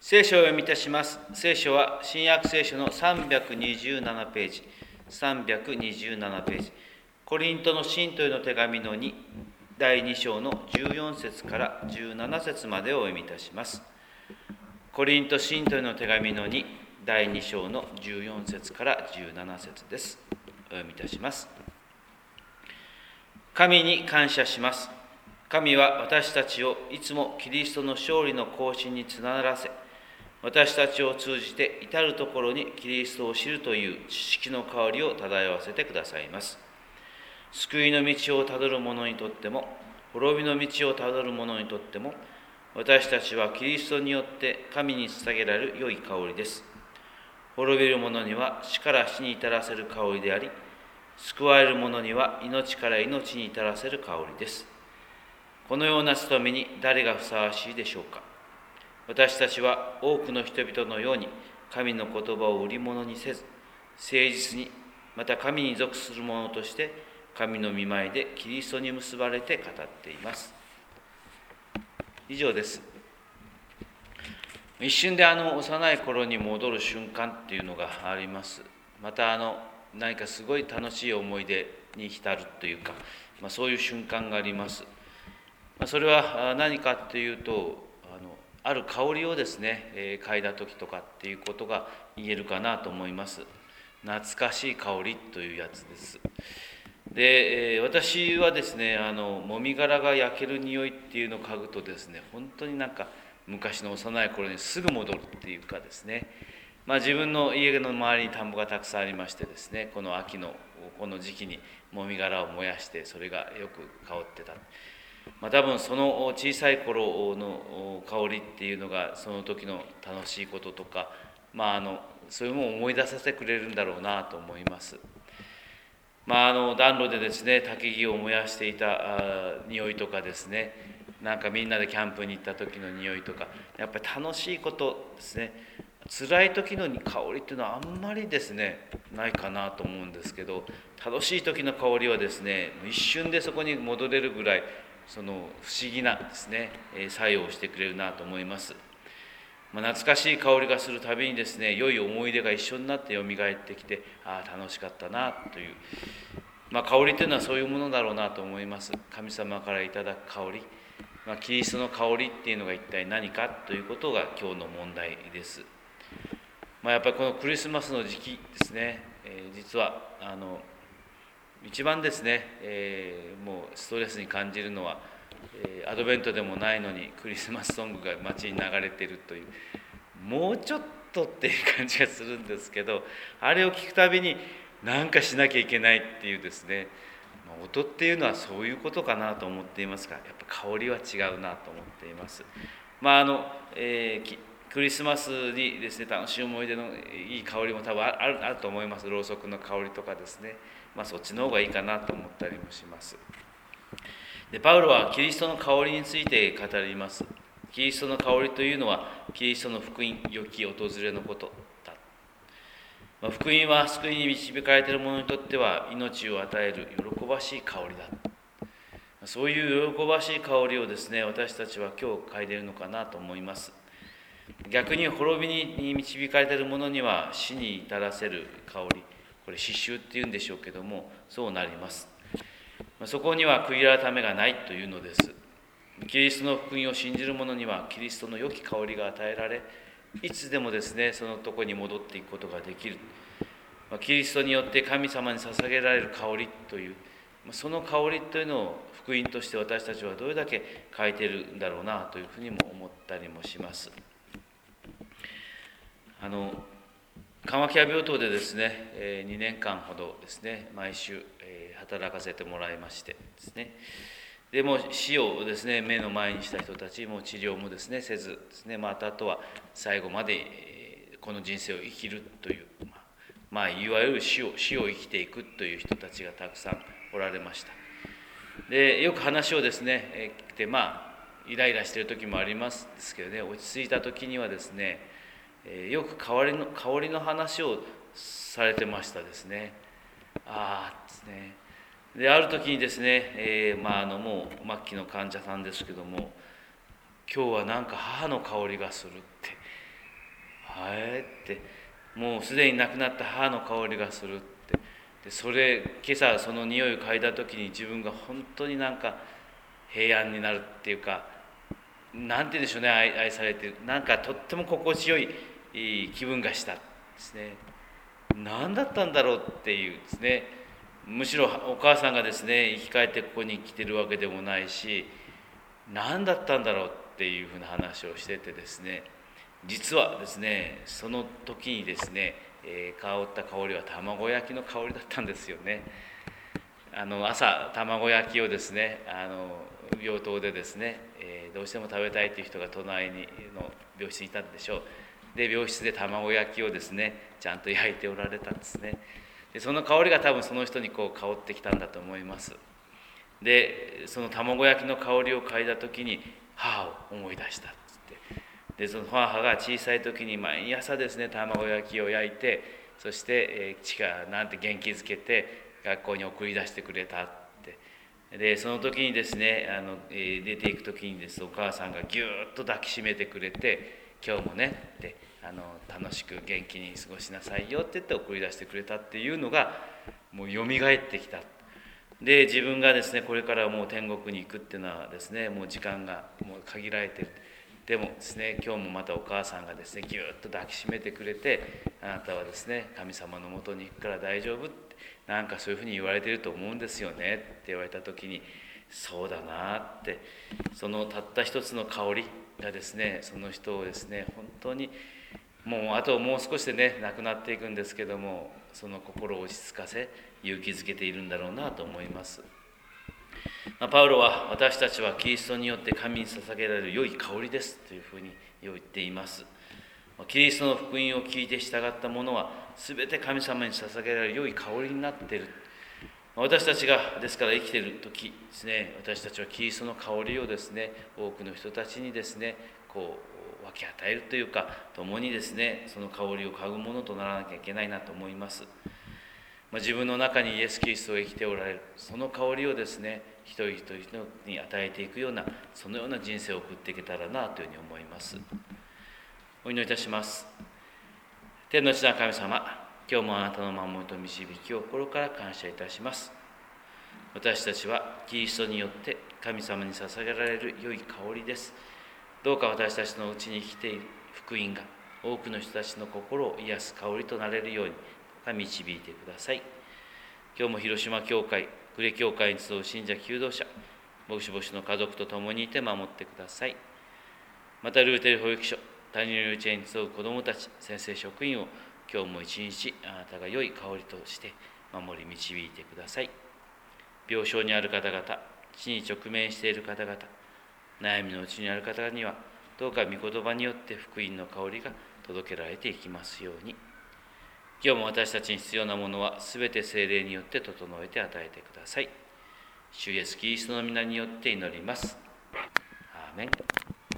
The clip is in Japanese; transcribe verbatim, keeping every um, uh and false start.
聖書を読みいたします。聖書は新約聖書のさんびゃくにじゅうななページ、さんびゃくにじゅうななページ、コリントの信徒への手紙のに、だいに章のじゅうよん節からじゅうなな節までをお読みいたします。コリント信徒への手紙のに、だいに章のじゅうよん節からじゅうなな節です。お読みいたします。神に感謝します。神は私たちをいつもキリストの勝利の行進につながらせ、私たちを通じて至るところにキリストを知るという知識の香りを漂わせてくださいます。救いの道をたどる者にとっても、滅びの道をたどる者にとっても、私たちはキリストによって神に捧げられる良い香りです。滅びる者には死から死に至らせる香りであり、救われる者には命から命に至らせる香りです。このような務めに誰がふさわしいでしょうか。私たちは多くの人々のように神の言葉を売り物にせず、誠実に、また神に属する者として神の御前でキリストに結ばれて語っています。以上です。一瞬であの幼い頃に戻る瞬間っていうのがあります。またあの何かすごい楽しい思い出に浸るというか、まあ、そういう瞬間があります。まあ、それは何かというと、あのある香りをですね、えー、嗅いだ時とかっていうことが言えるかなと思います。懐かしい香りというやつです。で、えー、私はですね、あのもみ殻が焼ける匂いっていうのを嗅ぐとですね、本当になんか昔の幼い頃にすぐ戻るっていうかですね、まあ、自分の家の周りに田んぼがたくさんありましてですね、この秋のこの時期にもみ殻を燃やしてそれがよく香ってた。まあ、多分その小さい頃の香りっていうのがその時の楽しいこととか、まあ、あのそういうものを思い出させてくれるんだろうなと思います。まあ、あの暖炉でですね、焚き木を燃やしていたあ匂いとかですね、なんかみんなでキャンプに行った時の匂いとか、やっぱり楽しいことですね。辛い時の香りっていうのはあんまりですねないかなと思うんですけど、楽しい時の香りはですね、一瞬でそこに戻れるぐらいその不思議なですね作用をしてくれるなと思います。まあ、懐かしい香りがするたびにですね、良い思い出が一緒になってよみがえってきて、ああ楽しかったなという、まあ、香りというのはそういうものだろうなと思います。神様からいただく香り、まあ、キリストの香りっていうのが一体何かということが今日の問題です。まあ、やっぱりこのクリスマスの時期ですね、えー、実はあの一番ですね、えー、もうストレスに感じるのは、えー、アドベントでもないのにクリスマスソングが街に流れているという、もうちょっとっていう感じがするんですけど、あれを聞くたびに何かしなきゃいけないっていうですね、まあ、音っていうのはそういうことかなと思っていますが、やっぱ香りは違うなと思っています。まああの、えークリスマスにですね、楽しい思い出のいい香りも多分ある、あると思います。ろうそくの香りとかですね、まあ、そっちの方がいいかなと思ったりもします。でパウロはキリストの香りについて語ります。キリストの香りというのはキリストの福音、良き訪れのことだ。まあ、福音は救いに導かれている者にとっては命を与える喜ばしい香りだ。そういう喜ばしい香りをですね、私たちは今日嗅いでいるのかなと思います。逆に滅びに導かれている者には死に至らせる香り、これ死臭っていうんでしょうけども、そうなります。そこには悔い改めがないというのです。キリストの福音を信じる者にはキリストの良き香りが与えられ、いつでもですねそのところに戻っていくことができる。キリストによって神様に捧げられる香りという、その香りというのを福音として私たちはどれだけ書いているんだろうなというふうにも思ったりもします。あの緩和ケア病棟でですね、にねんかんほどですね、毎週働かせてもらいましてですね、でも死をですね、目の前にした人たちも治療もですね、せずですね、またあとは最後までこの人生を生きるという、まあ、いわゆる死を、死を生きていくという人たちがたくさんおられました。で、よく話をですね、聞いて、まあ、イライラしている時もありますですけどね、落ち着いた時にはですね、よく香りの香りの話をされてましたですね。ああですね。である時にですね、えー、まああのもう末期の患者さんですけども、今日はなんか母の香りがするってはいって、もうすでに亡くなった母の香りがするって。でそれ今朝その匂いを嗅いだ時に自分が本当になんか平安になるっていうか、なんて言うんでしょうね、愛、愛されてる、なんかとっても心地よい気分がしたですね。何だったんだろうっていうですね。むしろお母さんがですね生き返ってここに来てるわけでもないし、何だったんだろうっていうふうな話をしててですね、実はですねその時にですね、えー、香った香りは卵焼きの香りだったんですよね。あの朝卵焼きをですね、あの病棟でですね、えー、どうしても食べたいという人が隣にの病室にいたんでしょう。で病室で卵焼きをですねちゃんと焼いておられたんですね。でその香りが多分その人にこう香ってきたんだと思います。でその卵焼きの香りを嗅いだ時に母を思い出したっつって、でその母が小さい時に毎朝ですね卵焼きを焼いて、そして、えー、父がなんて元気づけて学校に送り出してくれたって。でその時にですねあの、えー、出ていく時にです、お母さんがぎゅーっと抱きしめてくれて、今日もねってあの楽しく元気に過ごしなさいよって言って送り出してくれたっていうのがもうよみがえってきた。で自分がですねこれからもう天国に行くっていうのはですねもう時間がもう限られてる。でもですね今日もまたお母さんがですねぎゅーっと抱きしめてくれて、あなたはですね神様のもとに行くから大丈夫って、なんかそういうふうに言われてると思うんですよねって言われた時に、そうだなって、そのたった一つの香りがですねその人をですね本当にもうあともう少しでね亡くなっていくんですけども、その心を落ち着かせ勇気づけているんだろうなと思います。まあ、パウロは私たちはキリストによって神に捧げられる良い香りですというふうに言っています。キリストの福音を聞いて従った者は全て神様に捧げられる良い香りになっている。私たちがですから生きている時ですね、私たちはキリストの香りをですね多くの人たちにですねこう分け与えるというか、共にですねその香りを嗅ぐものとならなきゃいけないなと思います。まあ、自分の中にイエス・キリストが生きておられる、その香りをですね一人一人に与えていくような、そのような人生を送っていけたらなというふうに思います。お祈りいたします。天の地な神様、今日もあなたの守りと導きを心から感謝いたします。私たちはキリストによって神様に捧げられる良い香りです。どうか私たちのうちに生きている福音が多くの人たちの心を癒す香りとなれるように導いてください。今日も広島教会、呉教会に集う信者求道者、牧師牧師の家族と共にいて守ってください。またルーテル保育所、他人の幼稚園に集う子どもたち、先生職員を今日も一日あなたが良い香りとして守り導いてください。病床にある方々、死に直面している方々、悩みのうちにある方にはどうか御言葉によって福音の香りが届けられていきますように。今日も私たちに必要なものはすべて聖霊によって整えて与えてください。主イエスキリストの皆によって祈ります。アーメン。